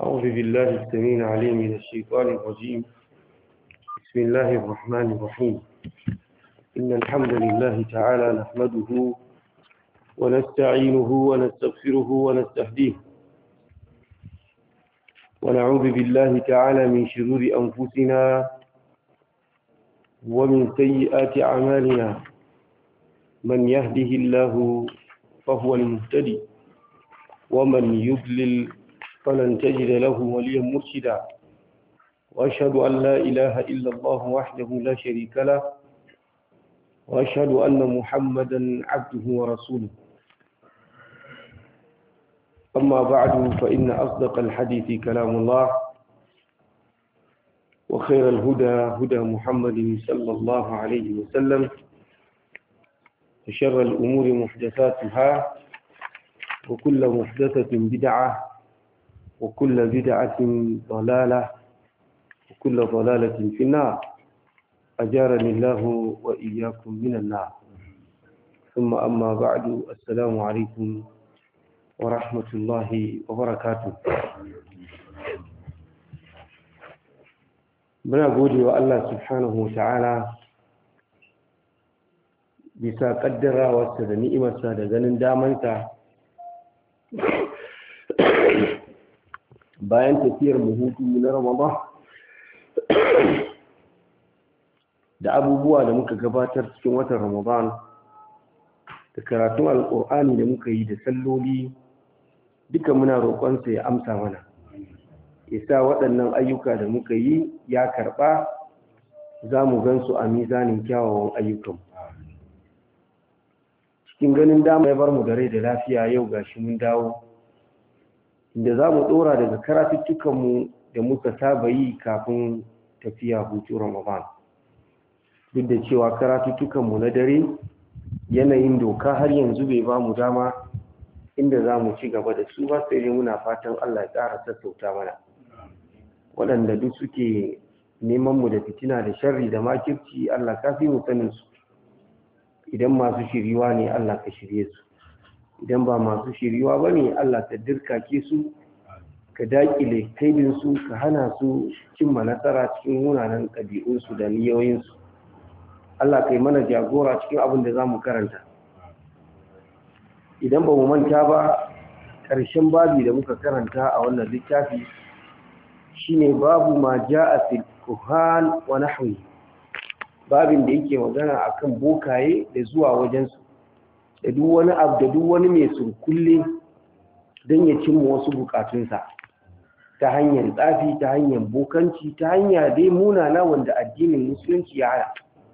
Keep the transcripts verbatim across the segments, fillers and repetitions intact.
أعوذ بالله السميع العليم من الشيطان الرجيم. بسم الله الرحمن الرحيم. إن الحمد لله تعالى نحمده ونستعينه ونستغفره ونستهديه ونعوذ بالله تعالى من شرور أنفسنا ومن سيئات أعمالنا. من يهده الله فهو المهتدي ومن يضلل فلن تجد له وليا مرشدا. وأشهد أن لا إله إلا الله وحده لا شريك له وأشهد أن محمدا عبده ورسوله. أما بعد فإن أصدق الحديث كلام الله وخير الهدى هدى محمد صلى الله عليه وسلم وشر الأمور محدثاتها وكل محدثة بدعة وكل بدعة ضلالة وكل ضلالة في النار. أجارني الله وإياكم من النار. ثم أما بعد، السلام عليكم ورحمة الله وبركاته. muna gode wa Allah subhanahu wa ta'ala bisa kaddarawarsa da ni'imarsa da ganin damansa bayan tafiyar mu hutu na Ramadan da abubuwa da muka gabatar cikin watan Ramadan da karatun alƙur'ani da muka yi da salloli, duka muna roƙonsa ya amsa mana, ya sa waɗannan ayyuka da muka yi ya karɓa, za mu gansu a mizanin kyawawan ayyukan. Cikin ganin dama ya bar mu da rai da lafiya, yau gashi mun dawo inda za mu ɗora daga karatuttukanmu da muka saba yi kafin tafiya hutu Ramadan. Duk da cewa karatuttukanmu na dare yanayin doka har yanzu bai ba mu dama inda za mu ci gaba da su ba, sai dai muna fatan Allah ya ƙara sassauta mana. Waɗanda duk suke neman mu da fitina da sharri da makirci, Allah ka fi mu sanin su. Idan masu shiriwa ne, Allah ka shirye su. Idan ba masu shiriwa ba ne, Allah ka dirkake su, ka daƙile kaidinsu, ka hana su cimma nasara cikin munanan ɗabi'unsu da niyoyinsu. Allah ka yi mana jagora cikin abin da za mu karanta. Idan ba mu manta ba, ƙarshen babi da muka karanta a wannan littafi shine babu ma ja'a fil kuhan wa nahwi, babin da yake magana akan bokaye da zuwa wajensu da duk wani abu da duk wani mai surkulle don ya cimma wasu bukatunsa ta hanyar tsafi, ta hanyar bokanci, ta hanya dai munana wanda addinin musulunci ya hana.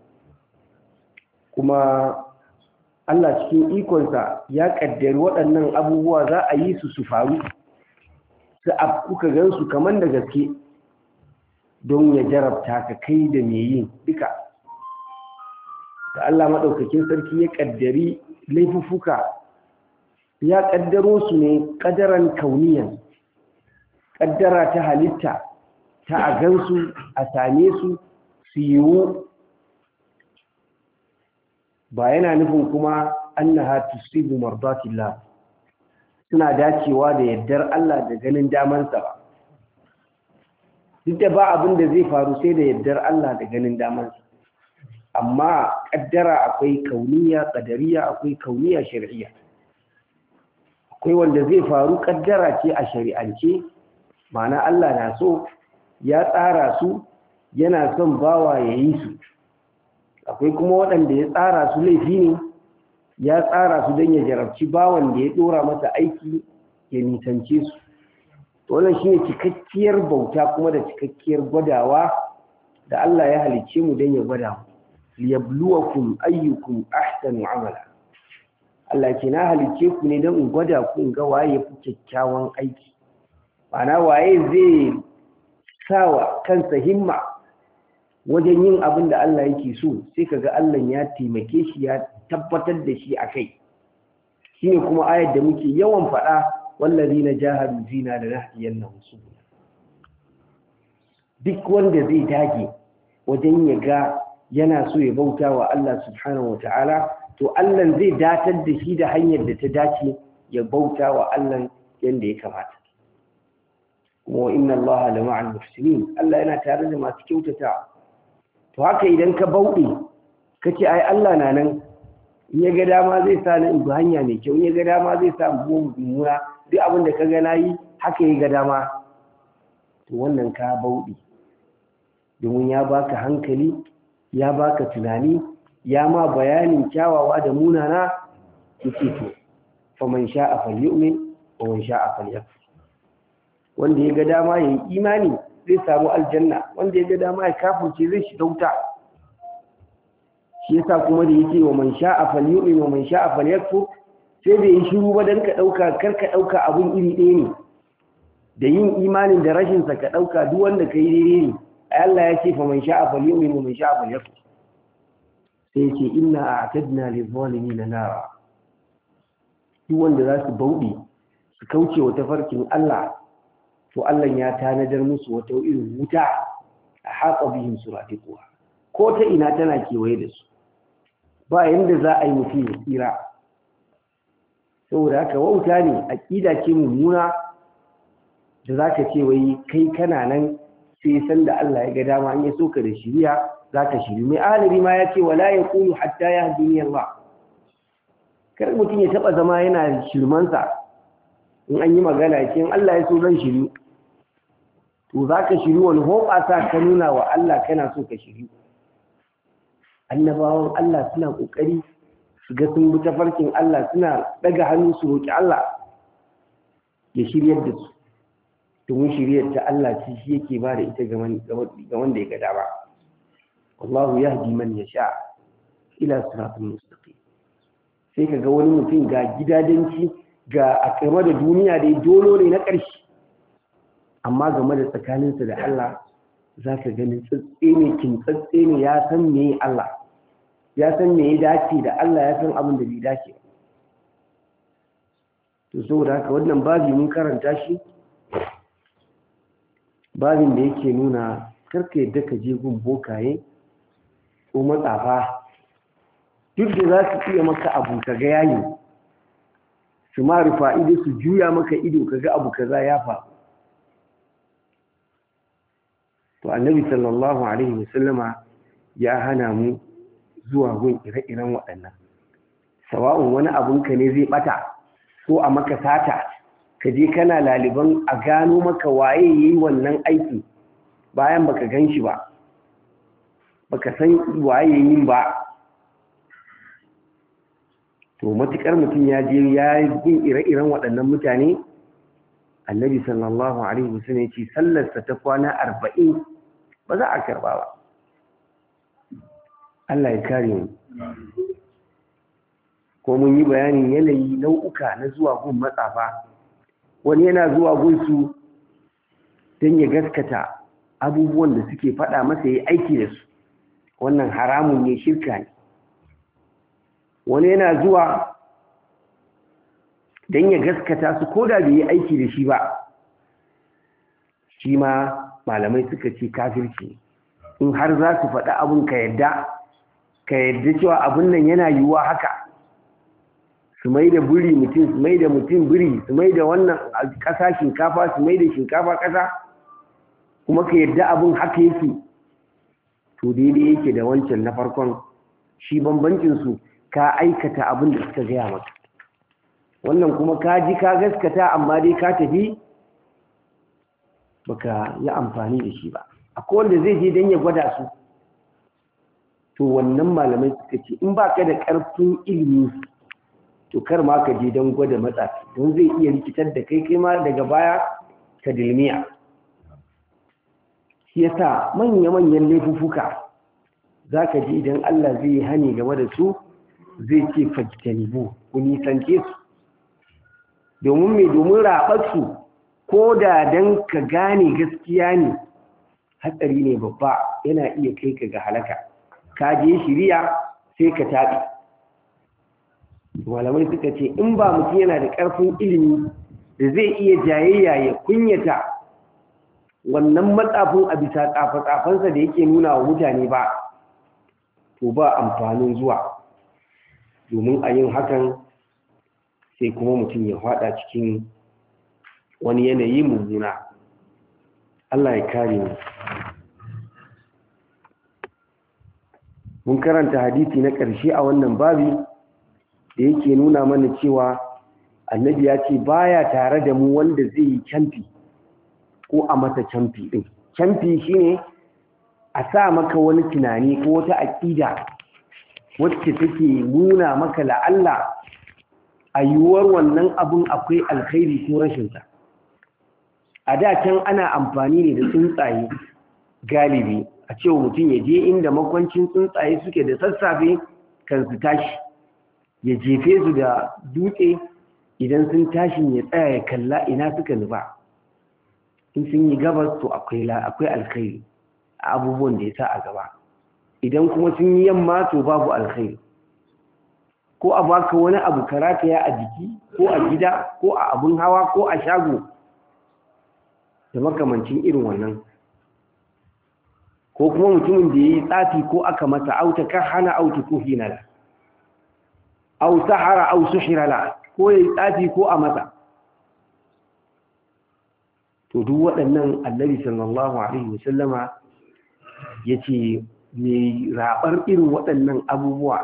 Kuma Allah cikin ikonsa ya kaddari waɗannan abubuwa za a yi su su faru, su kuka gansu kamar da gaske, don ya jarabta ka kai da me yin duka. Da Allah maɗaukakin sarki ya kaddari laifuffuka, ya kaddaro su ne ƙadaran kauniyan, kaddara ta halitta, ta a gansu, a same su, su yiwu. Ba yana nufin kuma annaha tusibu mardatillah, suna dacewa da yardar Allah da ganin damansa ba. Duk da ba abin da zai faru sai da yardar Allah da ganin damansa. Amma kaddara akwai kauniya qadariya, akwai kauniya shar'iyya. Akwai wanda zai faru kaddara ce a shari'ance, ma'ana Allah na so, ya tsara su, yana son bawa ya yi su. Akwai kuma waɗanda ya tsara su laifi ne, ya tsara su don ya jarabci bawan da ya ɗora masa aiki ya nisance su. Wannan shi ne cikakkiyar bauta kuma da cikakkiyar gwadawa da Allah ya halicce mu don ya gwada mu. Liyabluwakum ayyukum ahsanu amala. Allah ke na halicce ku ne don in gwada ku in ga waye ya fi kyakkyawan aiki. Ma'ana waye zai sawa kansa himma wajen yin abin da Allah yake so, sai kaga Allah ya taimake shi, ya tabbatar da shi akai. Shine kuma ayar da muke yawan faɗa, wallazina jahadu fina lanahdiyannahum subula. Duk wanda zai dage wajen ya ga yana so ya bauta wa Allah subhanahu wata'ala, to Allah zai datar da shi da hanyar da ta dace ya bauta wa Allah yanda ya kamata. kuma inna Allah la ma'al muhsinin Allah yana tare da masu kyautata. To haka idan ka bauɗe kace ai Allah na nan, in ya ga dama zai sa ni in bi hanya mai kyau, in ya ga dama zai sa mu mummuna, duk abin da ka ga nayi haka ya ga dama, to wannan ka bauɗe. Domin ya baka hankali, ya baka tunani, ya ma bayanin kyawawa da munana, yake to faman sha'a falyu'min wa man sha'a falyakfur. Wanda ya ga dama ya yi imani zai samu aljanna, wanda ya ga dama ya kafirce zai shiga wuta. Shi yasa kuma da yake wa man sha'a falyu'min wa man sha'a falyakfur, sai da yi shiru ba dan ka dauka kar ka dauka abun iri ɗaya ne. Da yin imanin da rashin sa ka dauka duk wanda kai daidai ne. Allah ya ce fa man sha'a falyu'min wa man sha'a falyakfur. Sai ya ce inna a'tadna lil-zalimin nara. Duk wanda za su bauɗe su kauce wa tafarkin Allah, to Allah ya tanadar musu wata irin wuta a haƙa bihin suratiquha, ko ta ina tana kewaye da su, ba yanda za a yi mutum ya tsira. Saboda haka wauta ne, aƙida ce mummuna da za ka ce wai kai kana nan sai san da Allah ya ga dama in ya so ka da shiriya za ka shiri. Mai alari ma ya ce wala ya kulu hatta ya hadini Allah. Kar mutum ya taɓa zama yana shirmansa in an yi magana ce in Allah ya so zan shiri. To za ka shiri wani hoɓasa ka nuna wa Allah kana so ka shiri. Annabawan Allah suna ƙoƙari su ga sun bi tafarkin Allah, suna ɗaga hannu su roƙi Allah ya shiryar da su. Domin shiryar ta Allah ce shi yake ba da ita ga wanda ya ga dama. Wallahu yahdi man yasha ila siratal mustaqim. Sai ka ga wani mutum ga gidadanci ga a game da duniya da dolo ne na ƙarshe, amma game da tsakaninsa da Allah za ka gani tsatse ne kintsatse ne, ya san me Allah, ya san me ya dace da Allah, ya san abin da bai dace. To saboda haka wannan babi mun karanta shi, babin da yake nuna karka yadda ka je gun bokaye ko matsafa, duk da za su iya maka abu ka ga yayi, su ma rufa ido su juya maka ido ka ga abu kaza ya faru. To annabi sallallahu alaihi wasallama ya hana mu zuwa gun ire-iren waɗannan. Sawa'un wani abunka ne zai bata ko a maka sata, ka je kana laliban a gano maka waye yayi wannan aiki bayan baka gan shi ba, baka san waye yayin ba. To matukar mutum ya je ya yi gun ire-iren waɗannan mutane, annabi sallallahu alaihi wasallam ya ce sallarsa ta kwana arba'in ba za a karba ba. Allah ya kare mu. Ko mun yi bayanin yanayi nau'uka na zuwa gun matsafa. Wani yana zuwa gun su don ya gaskata abubuwan da suke faɗa masa ya aiki da su, wannan haramun ne, shirka ne. Wani yana zuwa don ya gaskata su ko da bai yi aiki da shi ba, shi ma malamai suka ce kafirci. In har za su faɗa abin ka yadda ka yadda cewa abin nan yana yiwuwa haka, su mai da buri mutum, su mai da mutum biri, su mai da wannan ƙasa shinkafa, su mai da shinkafa ƙasa, kuma ka yadda abin haka yake, to daidai yake da wancan na farkon. Shi bambancinsu ka aikata abin da suka gaya maka, wannan kuma ka ji ka gaskata amma dai ka tafi baka yi amfani da shi ba. Akwai wanda zai je don ya gwada su, to wannan malamai suka ce in baka da ƙarfin ilimi to kar ma ka je don gwada matsafi, don zai iya rikitar da kai kai ma daga baya ka dilmiya. Shi yasa manya-manyan laifuffuka za ka ji idan Allah zai yi hani game da su zai ce fajtanibu, ku nisance su. Domin mai domin raɓarsu ko da don ka gane gaskiya ne, hatsari ne babba, yana iya kai ka ga halaka. Ka je shiriya sai ka taɓi. Malamai suka ce in ba mutum yana da ƙarfin ilimi da zai iya jayayya ya kunyata wannan matsafin a bisa tsafa-tsafansa da yake nuna wa mutane ba, to ba amfanin zuwa. Domin a yin hakan sai kuma mutum ya faɗa cikin wani yanayi mummuna. Allah ya kare mu. Mun karanta hadisi na ƙarshe a wannan babi da yake nuna mana cewa annabi ya ce baya tare da mu wanda zai yi camfi ko a masa camfi din. Camfi shine a sa maka wani tunani ko wata aƙida wacce take nuna maka la'alla a yiwuwar wannan abun akwai alkhairi ko rashinsa. A da can ana amfani ne da tsuntsaye galibi a cewa mutum ya je inda makwancin tsuntsaye suke da sassafe kan su tashi ya jefe su da dutse, idan sun tashi ya tsaya ya kalla ina suka nufa. In sun yi gabas to akwai akwai alkhairi a abubuwan da ya sa a gaba, idan kuma sun yi yamma to babu alkhairi. Ko a baka wani abu karataya a jiki ko a gida ko a abun hawa ko a shago da makamancin irin wannan. Ko kuma mutumin da ya yi tsafi ko aka masa auta kan hana auta ko hinala au sahara au suhirala, ko ya yi tsafi ko a masa. To duk waɗannan annabi sallallahu alaihi wasallama ya ce mai raɓar irin waɗannan abubuwa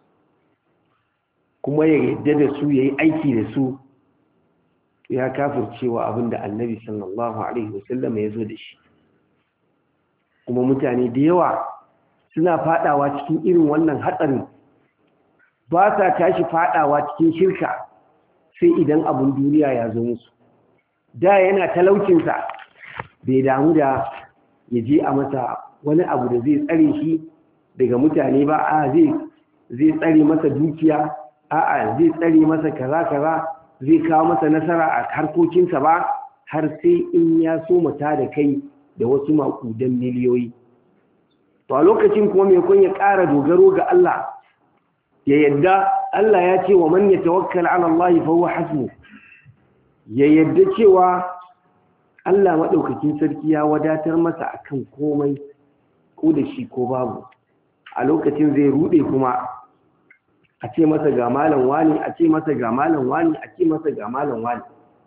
kuma ya yadda da su ya yi aiki da su ya kafircewa abinda annabi sallallahu alaihi wasallama ya zo da shi. Kuma mutane da yawa suna fadawa cikin irin wannan hatsarin, ba sa tashi fadawa cikin shirka sai idan abun duniya ya zo musu. Da yana talaucinsa bai damu da ya je a masa wani abu da zai tsare shi daga mutane ba, a zai zai tsare masa dukiya, a'a zai tsare masa kaza kaza, zai kawo masa nasara a harkokinsa ba, har sai in ya so mata da kai da wasu makudan miliyoyi. To a lokacin kuma mai kun ya ƙara dogaro ga Allah, ya yadda Allah ya ce wa man yatawakkal ala Allah fa huwa hasbuh, ya yadda cewa Allah madaukakin sarki ya wadatar masa akan komai ko da shi ko babu. A lokacin zai rude kuma a ce masa ga malam wani, a ce masa ga malam wani, a ce masa ga malam wani.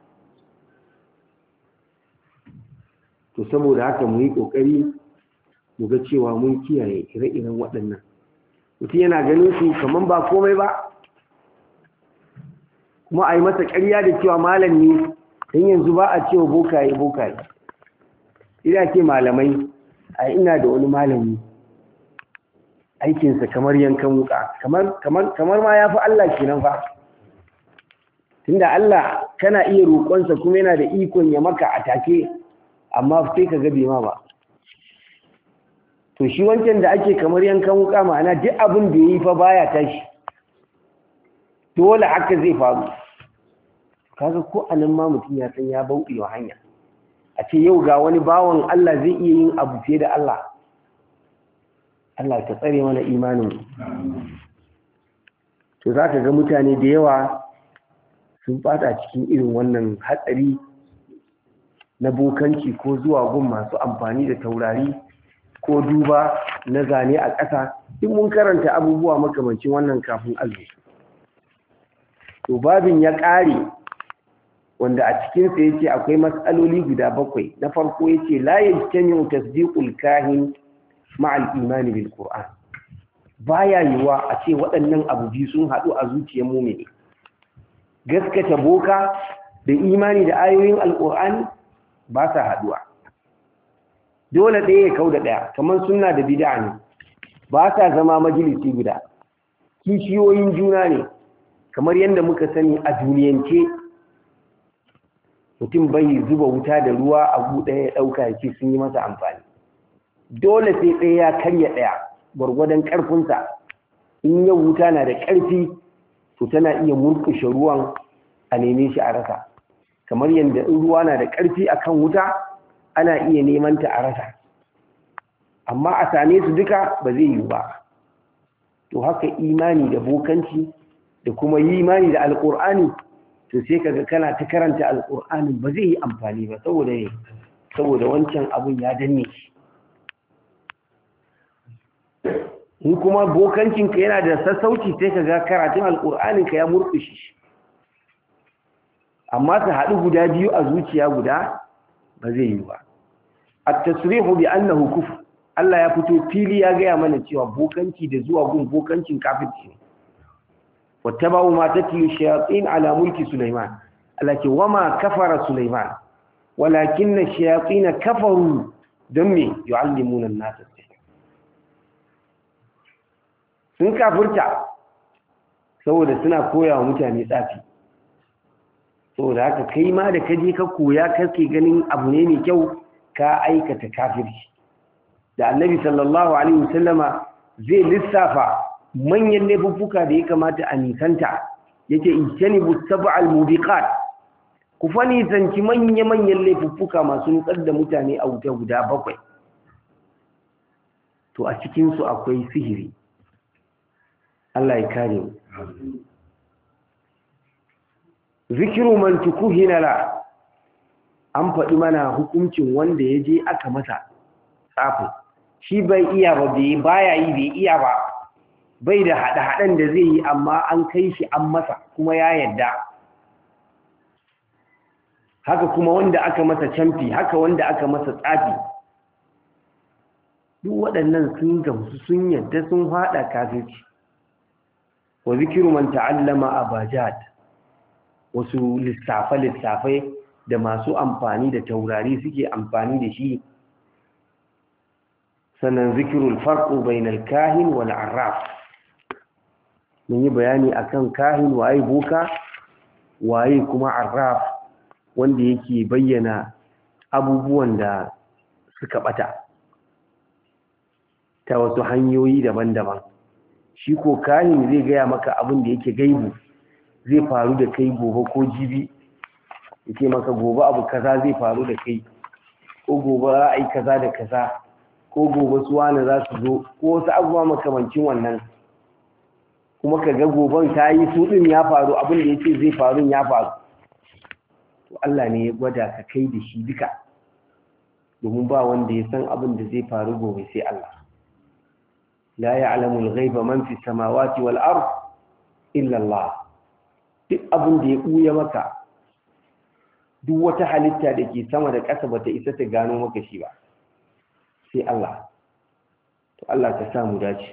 To saboda haka mu yi kokari mu ga cewa mun kiyaye ire-iren waɗannan. Mutum yana ganin su kaman ba komai ba, kuma a yi masa ƙarya da cewa malam ne, don yanzu ba a cewa bokaye bokaye. Ina ce malamai, a ina da wani malami aikinsa kamar yankan wuka, kamar kamar kamar ma ya fi Allah kenan fa. Tunda Allah kana iya roƙonsa kuma yana da ikon ya maka a take, amma sai ka gabe ma ba. To shi wancan da ake kamar yankan wuka, ma'ana duk abin da yayi fa baya tashi, dole haka zai faru. Kaga ko anan ma mutum ya san ya bauɗe wa hanya. A ce yau ga wani bawan Allah zai iya yin abu fiye da Allah. Allah ka tsare mana imanin. To zaka ga mutane da yawa sun fada cikin irin wannan hatsari na bokanci ko zuwa gun masu amfani da taurari ko duba na zane a ƙasa. Duk mun karanta abubuwa makamancin wannan kafin azumi. To babin ya ƙare, wanda a cikinsa yace akwai matsaloli guda bakwai. Na farko yace la yajtami'u tasdiqul kahin ma'al imani bil qur'an. Baya yiwa a ce waɗannan abu biyu sun haɗu a zuciyar mu'mini. Gaskata boka da imani da ayoyin alqur'ani ba sa haɗuwa. Dole ɗaya ya kauda ɗaya, kamar sunna da bid'a ne. Ba sa zama majalisi guda. Kishiyoyin juna ne, kamar yadda muka sani a duniyance. Mutum bai zuba wuta da ruwa a buɗe ya ɗauka ya ce sun yi masa amfani. Dole sai ɗaya ya karya ɗaya gwargwadon ƙarfinsa. In yau wuta na da ƙarfi, to tana iya murƙushe ruwan a neme shi a rasa. Kamar yadda in ruwa na da ƙarfi akan wuta, ana iya neman ta a rasa. Amma a same su duka ba zai yiwu ba. To haka imani da bokanci da kuma yi imani da alƙur'ani, to sai kaga kana ta karanta alƙur'anin ba zai yi amfani ba, saboda ne saboda wancan abun ya danne shi. In kuma bokancinka yana da sassauci sai kaga karatun alƙur'aninka ya murƙushe shi. Amma su haɗu guda biyu a zuciya guda ba zai yi ba. at-tasrihu bi annahu kufr Allah ya fito fili ya gaya mana cewa bokanci da zuwa gun bokancin kafirci ne wattaba'u ma tatlu shayatin ala mulki Sulaiman Allah ce wama kafara Sulaiman walakinna shayatin kafaru dan me yu'allimuna an-nasa sun kafirta saboda suna koya wa mutane tsafi saboda haka kai ma da kaje ka koya kake ganin abu ne mai kyau ka aikata kafirci da annabi sallallahu alaihi wasallama zai lissafa manyan laifuffuka da ya kamata a nisanta yake ijtanibu sab'al mubiqat ku fani zanci manya manyan laifuffuka masu nutsar da mutane a wuta guda bakwai to a cikin su akwai sihiri Allah ya kare mu zikiru man tukuhina la an faɗi mana hukuncin wanda ya je aka masa tsafi shi bai iya ba bai baya yi bai iya ba bai da hada-hadan da zai yi amma an kai shi an masa kuma ya yadda haka kuma wanda aka masa camfi haka wanda aka masa tsafi duk waɗannan sun gamsu sun yadda sun haɗa kafirci wa zikiru man ta'allama abajad wasu lissafe-lissafai da masu amfani da taurari suke amfani da shi sannan zikirul farqu bainal kahin wal arraf mun yi bayani akan kahin waye boka waye kuma arraf wanda yake bayyana abubuwan da suka bata ta wasu hanyoyi daban-daban shi ko kahin zai gaya maka abin da yake gaibu zai faru da kai gobe ko jibi yake maka gobe abu kaza zai faru da kai ko gobe za a yi kaza da kaza ko gobe su wani za su zo ko wasu abubuwa makamancin wannan kuma ka ga goben ta yi su ɗin ya faru abin da ya ce zai faru ya faru to Allah ne ya gwada ka kai da shi duka domin ba wanda ya san abin da zai faru gobe sai Allah la ya'lamul ghaiba man fi samawati wal ard illa Allah duk abin da ya buya maka duk wata halitta da ke sama da ƙasa bata isa ta gano maka shi ba sai Allah to Allah ka samu dace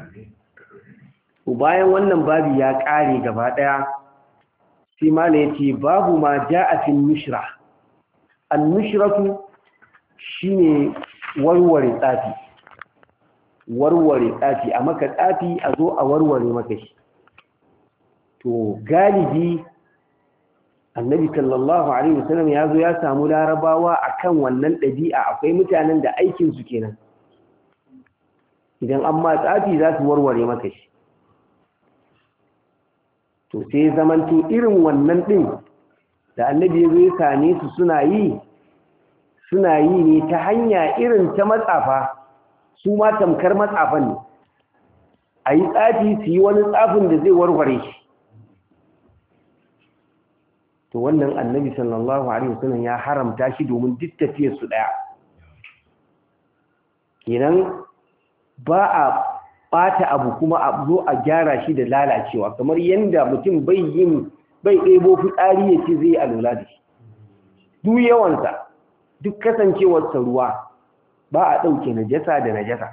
bayan wannan babu ya ƙare gaba ɗaya sai mala yace babu ma ja'a fil nushra an nushratu shine warware tsafi warware tsafi a maka tsafi a zo a warware maka shi to galibi annabi sallallahu alaihi wasallam ya zo ya samu larabawa akan wannan ɗabi'a akwai mutanen da aikin su kenan idan an ma tsafi za su warware maka shi to sai zamanto irin wannan din da annabi ya zo ya same su suna yi suna yi ne ta hanya irin ta matsafa su ma tamkar matsafan ne a yi tsafi su yi wani tsafin da zai warware shi to wannan annabi sallallahu alaihi wasallam ya haramta shi domin duk tafiyar su daya kenan ba a bata abu kuma a zo a gyara shi da lalacewa kamar yanda mutum bai yin bai ɗebo fitsari ya ce zai alula da shi duk yawansa duk kasancewarsa ruwa ba a ɗauke najasa da najasa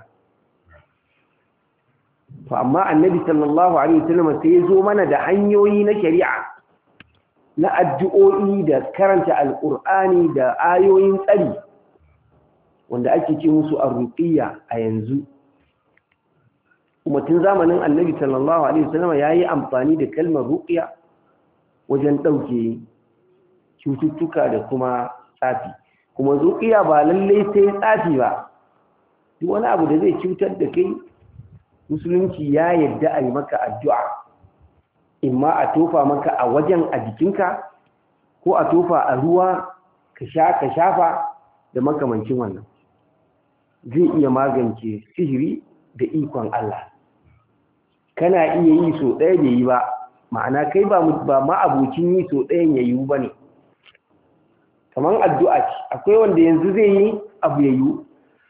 to amma annabi sallallahu alaihi wasallam sai ya zo mana da hanyoyi na shari'a na addu'o'i da karanta alƙur'ani da ayoyin tsari wanda ake ce musu arruqiyya a yanzu kuma tun zamanin annabi sallallahu alaihi wasallam yayi amfani da kalmar ruqya wajen ɗauke cututtuka da kuma tsafi kuma ruqya ba lallai sai tsafi ba duk wani abu da zai cutar da kai musulunci ya yarda a yi maka addu'a imma a tofa maka a wajen a jikinka ko a tofa a ruwa ka sha ka shafa da makamancin wannan zai iya magance sihiri da ikon Allah kana iya yi so ɗaya da yi ba ma'ana kai ba ba ma abokin yi so ɗayan ya yiwu ba ne kamar addu'a ce akwai wanda yanzu zai yi abu ya yiwu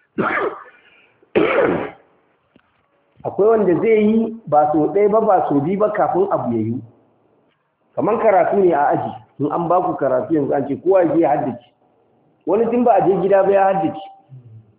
akwai wanda zai yi ba so ɗaya ba ba so biyu ba kafin abu ya yiwu kamar karatu ne a aji in an ba ku karatu yanzu an ce kowa ya haddace wani tun ba a je gida ba ya haddace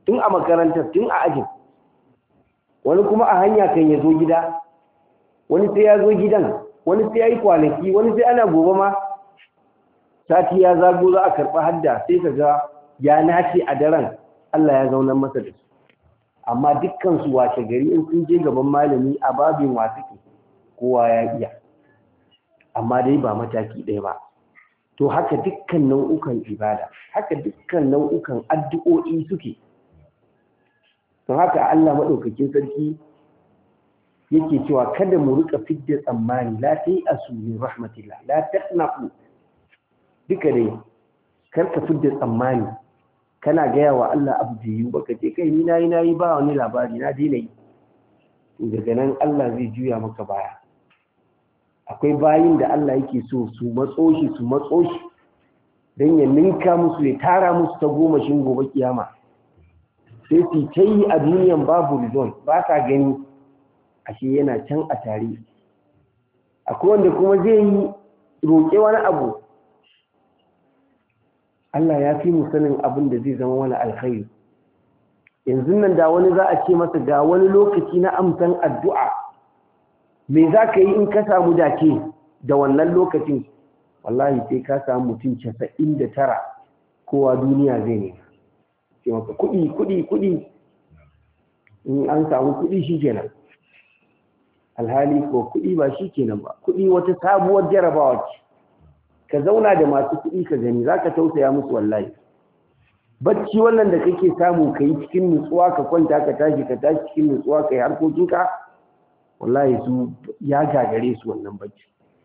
tun a makarantar tun a ajin, wani kuma a hanya kan ya zo gida, wani sai ya zo gidan, wani sai ya yi kwanaki, wani sai ana gobe ma sati ya zago za a karɓi hadda sai ka ga ya nace a daren Allah ya zaunar masa da su. Amma dukkan su washe gari in sun je gaban malami a babin wasuke kowa ya iya, amma dai ba mataki ɗaya ba. To haka dukkan nau'ukan ibada, haka dukkan nau'ukan addu'o'i suke. To haka Allah maɗaukakin sarki yake cewa kada mu rika fidda tsammani, la ta'asu min rahmatillah, la taqnaqu. Duka dai karka fidda tsammani kana gaya wa Allah abu da yi baka ce kai ni nayi nayi ba wani labari na daina yi. Daga nan Allah zai juya maka baya. Akwai bayin da Allah yake so su matso shi su matso shi don ya ninka musu ya tara musu ta goma shin gobe kiyama, sai su ta yi a duniyan babu rizon ba ka gani ashe yana can a tare. Akwai wanda kuma zai yi roƙe wani abu, Allah ya fi mu sanin abin da zai zama wani alkhairi. Yanzu nan da wani za a ce masa ga wani lokaci na amsan addu'a, me za ka yi in ka samu dace da wannan lokacin? Wallahi sai ka samu mutum casa'in da tara kowa duniya zai ne. Ce maka kuɗi kuɗi kuɗi, in an samu kuɗi shi kenan. Alhali ko kuɗi ba shi kenan ba, kuɗi wata sabuwar jarabawa ce. Ka zauna da masu kuɗi ka gani za ka tausaya musu wallahi. Bacci wannan da kake samu ka yi cikin nutsuwa, ka kwanta ka tashi ka tashi cikin nutsuwa ka yi harkokinka, wallahi su ya gagare su wannan bacci.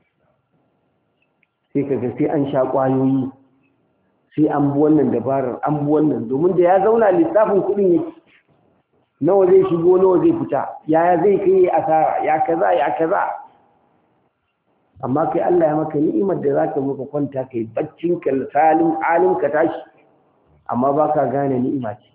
Sai ka ga sai an sha ƙwayoyi, sai an bi wannan dabarar an bi wannan, domin da ya zauna lissafin kuɗin yake, nawa zai shigo nawa zai fita, yaya zai kai asara, ya kaza ya kaza. Amma kai Allah ya maka ni'imar da zaka muka kwanta kai baccin ka salin alim ka tashi, amma baka gane ni'ima ce.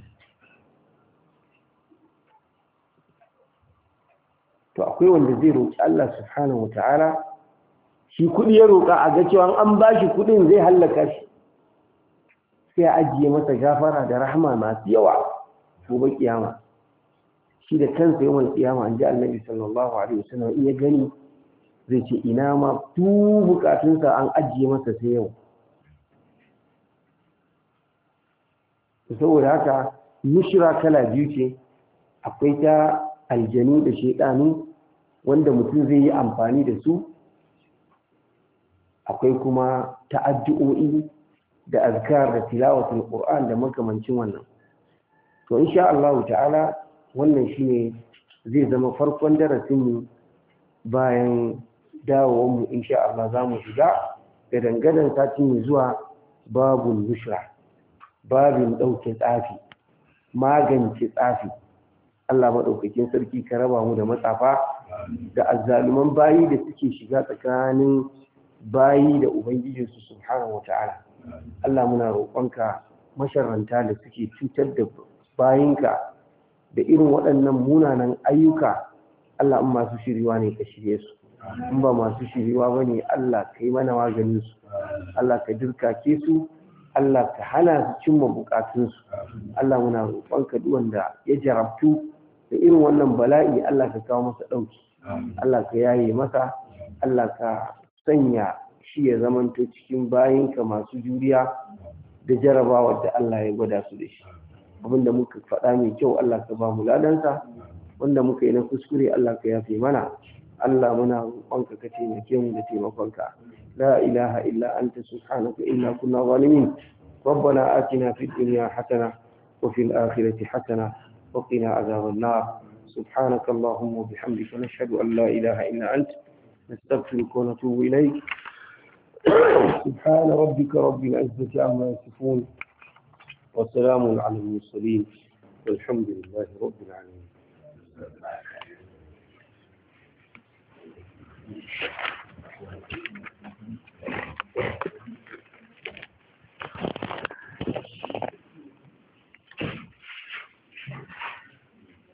To akwai wanda zai roki Allah subhanahu wataala, shi kudi ya roka a ga cewa an bashi kudin zai hallaka shi, sai a ajiye masa gafara da rahama masu yawa gobe kiyama. Shi da kansa yawan kiyama an ji Annabi sallallahu alaihi wasallam iya gani zai ce ina ma tu bukatunsa an ajiye masa sai yau. Saboda haka nushira kala biyu ce, akwai ta aljani da shaidanu wanda mutum zai yi amfani da su, akwai kuma ta addu'o'i da azkar da tilawatul Qur'an da makamancin wannan. To insha Allah ta'ala wannan shine zai zama farkon darasin mu bayan dawowanmu insha Allah za mu shiga da dangadan sati mai zuwa babun nushra, babin ɗauke tsafi, magance tsafi. Allah maɗaukakin sarki ka raba mu da matsafa da azzaluman bayi da suke shiga tsakanin bayi da ubangijinsu subhanahu wata'ala. Allah muna roƙonka masharranta da suke cutar da bayinka da irin waɗannan munanan ayyuka, Allah in masu shiriwa ne ka shirye su, in ba masu shiriwa ba ne Allah ka yi mana maganin su, Allah ka dirkake su, Allah ka hana su cimma bukatunsu. Allah muna roƙonka duk wanda ya jarabtu da irin wannan bala'i Allah ka kawo masa ɗauki, Allah ka yaye masa, Allah ka sanya shi ya zamanto cikin bayinka masu juriya da jarabawar da Allah ya gwada su da shi. Abinda muka faɗa mai kyau Allah ka ba mu ladansa, wanda muka yi na kuskure Allah ka yafe mana. Allah muna roƙonka ka taimake mu da taimakonka. La ilaha illa anta subhanaka inna kunna zalimin. ربنا آتنا في الدنيا حسنة وفي الآخرة حسنة وقنا عذاب النار. سبحانك اللهم وبحمدك نشهد أن لا إله إلا أنت نستغفرك ونتوب إليك. سبحان ربك رب العزة عما يصفون وسلام على المرسلين والحمد لله رب العالمين.